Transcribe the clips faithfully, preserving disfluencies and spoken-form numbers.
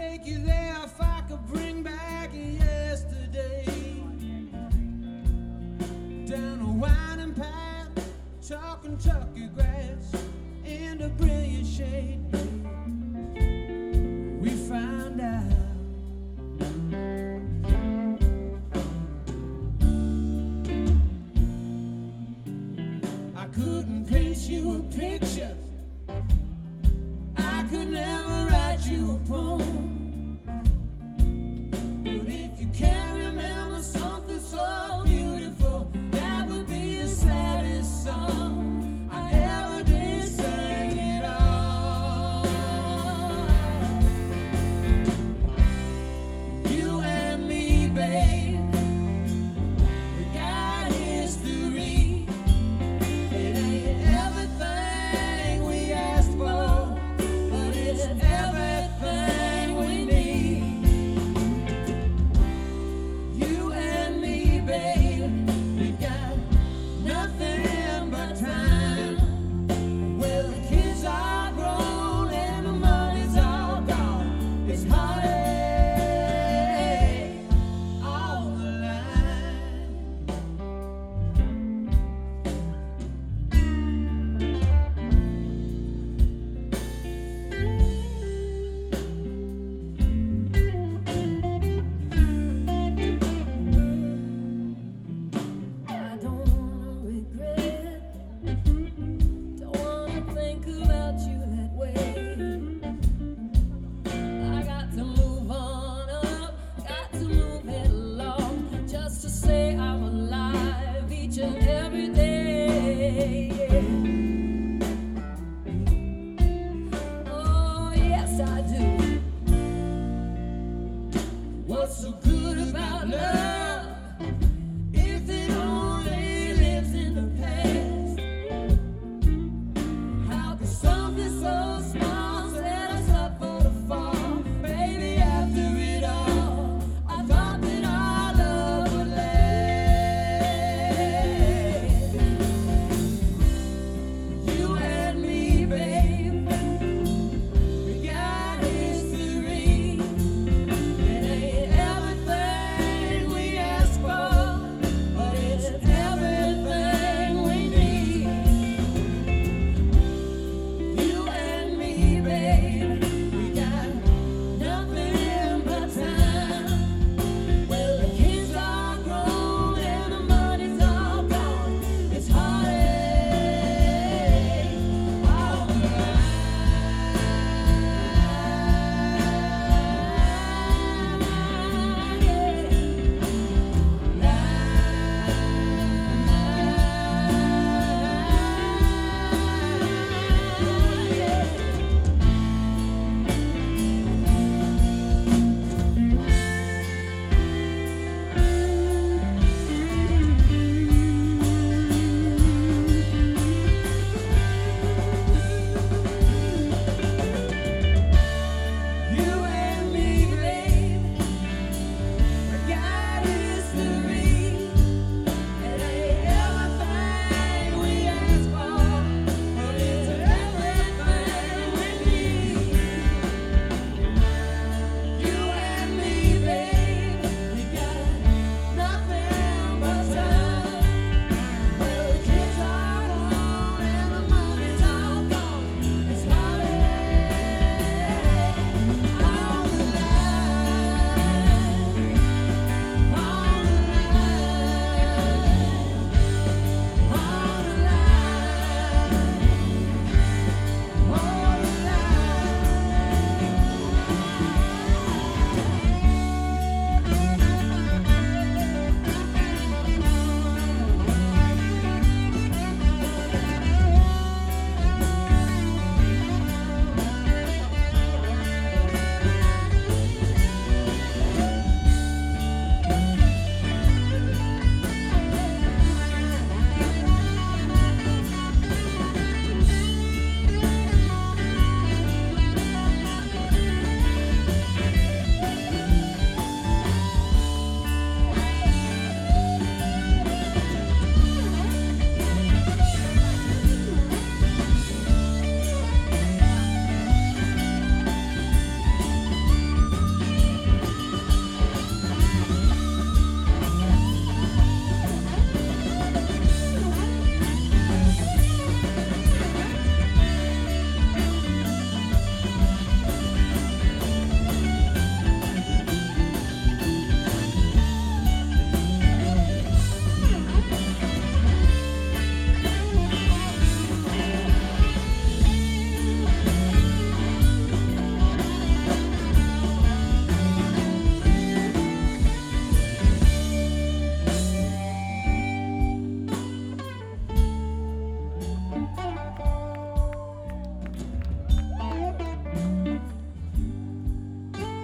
take you there if I could bring back yesterday. Down a winding path, chalk and Kentucky grass, and a brilliant shade. We find out I couldn't paint you a picture, I could never write you a poem. But if you can remember something so beautiful, that would be the saddest song I ever did sing it all. You and me, babe, we got history. It ain't everything we asked for, but it's everything we need. You and me, babe, we got nothing but time. Well, the kids are grown and the money's all gone. It's heartache on the line. I don't wanna regret, don't wanna think about you that way. I got to move on up, got to move it along, just to say I'm alive each and every day. Oh, yes, I do. What's so good about love if it only lives in the past? How could something so small set us up for the fall? Baby, after it all, I thought that our love would last. You and me, babe, we got history. It ain't everything we asked for,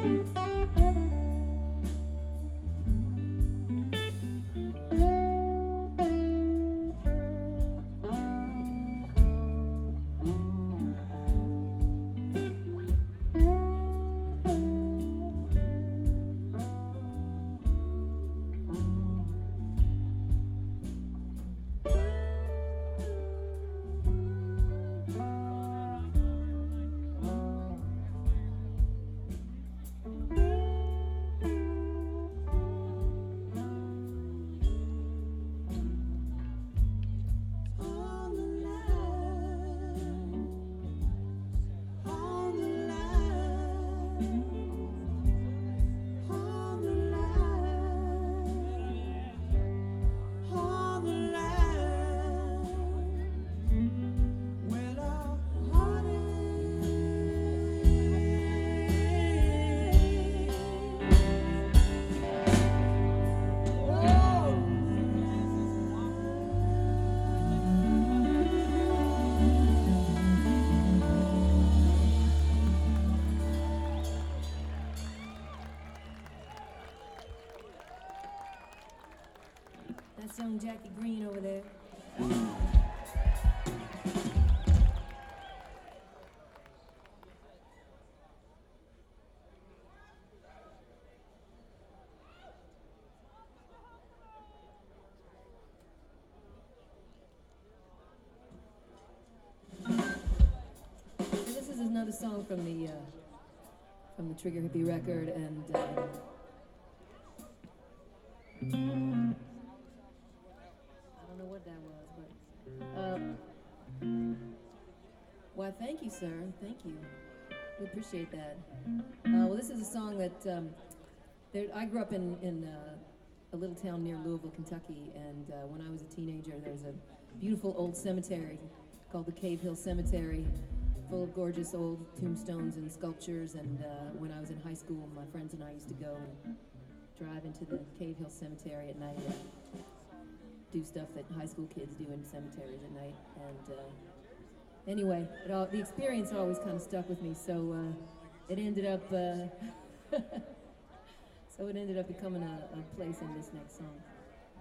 That's young Jackie Green over there. So this is another song from the uh, from the Trigger Hippie record, and uh, I don't know what that was, but uh, well, thank you, sir. Thank you. We appreciate that. Uh, well, this is a song that um, there, I grew up in in uh, a little town near Louisville, Kentucky, and uh, when I was a teenager, there was a beautiful old cemetery called the Cave Hill Cemetery, full of gorgeous old tombstones and sculptures. And uh, when I was in high school, my friends and I used to go and drive into the Cave Hill Cemetery at night and do stuff that high school kids do in cemeteries at night. And uh, anyway, it all, the experience always kind of stuck with me, so uh, it ended up uh, so it ended up becoming a, a place in this next song.